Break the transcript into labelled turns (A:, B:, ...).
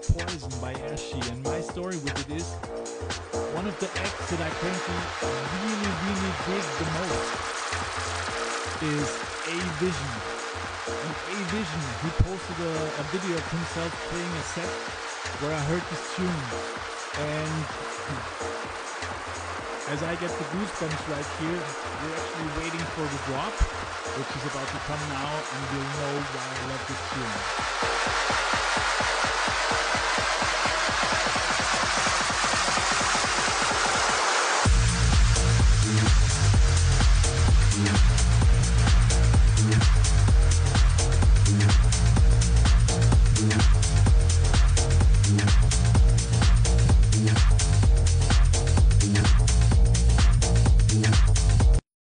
A: Poison by Ashi, and my story with it is one of the acts that I currently really dig the most is A-Vision. And A-Vision, he posted a video of himself playing a set where I heard this tune, and as I get the goosebumps right here, we're actually waiting for the drop, which is about to come now, and you'll know why I love this tune.